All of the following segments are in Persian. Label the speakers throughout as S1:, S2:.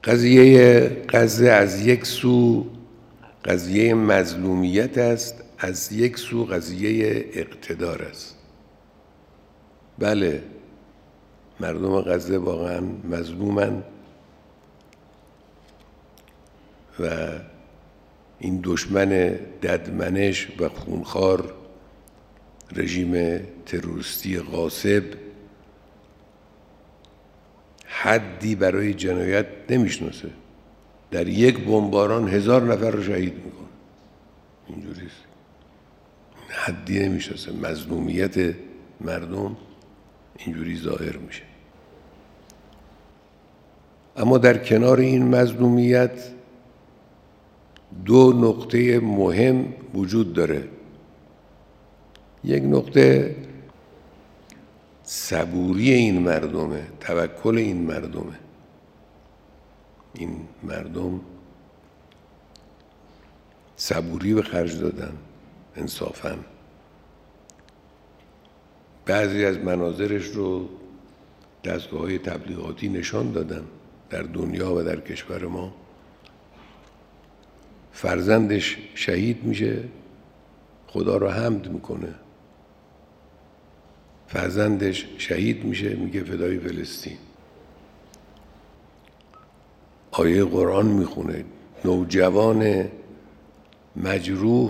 S1: قضیه غزه از یک سو قضیه مظلومیت است، از یک سو قضیه اقتدار است. بله، مردم غزه واقعا مظلومن و این دشمن ددمنش و خونخوار رژیم تروریستی غاصب حدی برای جنایت نمیشناسه. در یک بمباران 1000 نفر رو شهید میکنه. اینجوریست، حدی نمیشناسه. مظلومیت مردم اینجوری ظاهر میشه. اما در کنار این مظلومیت 2 نقطه مهم وجود داره. یک نقطه صبوری این مردمه، توکل این مردمه. این مردم صبوری به خرج دادن، انصافاً. بعضی از مناظرش رو دستگاه‌های تبلیغاتی نشان دادن در دنیا و در کشور ما. فرزندش شهید میشه، خدا رو حمد میکنه. فرزندش شهید میشه، میگه فدای فلسطین. آیه قرآن میخونه. نوجوان مجروح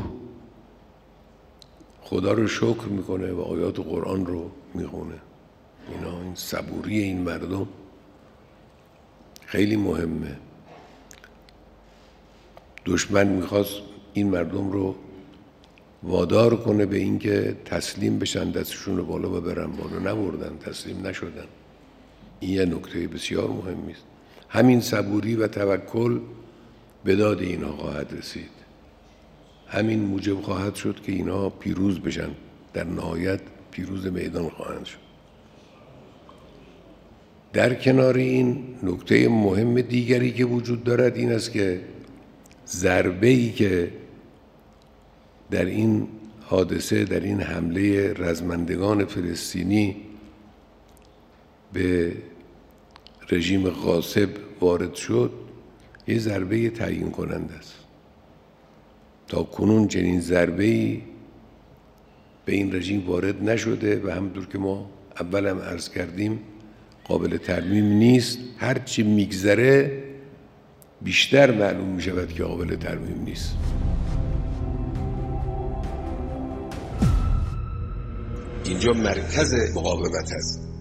S1: خدا رو شکر میکنه و آیات قرآن رو میخونه. این صبوری این مردم خیلی مهمه. دشمن میخواست این مردم رو وادار کنه به اینکه تسلیم بشن، دستشون رو بالا ببرن، بالا نبردن، تسلیم نشدن. این یه نکته بسیار مهمی است. همین صبوری و توکل به داد اینها خواهد رسید. همین موجب خواهد شد که اینها پیروز بشن، در نهایت پیروز میدان خواهند شد. در کنار این نکته مهم دیگری که وجود دارد این است که ضربه‌ای که در این حادثه، در این حمله رزمندگان فلسطینی به رژیم غاصب وارد شد، یه ضربه تعیین کننده است. تا کنون چنین ضربه‌ای به این رژیم وارد نشده و همونطور که ما اول هم عرض کردیم قابل ترمیم نیست. هرچی میگذره بیشتر معلوم میشود که قابل ترمیم نیست. اینجا مرکز مقاومت است.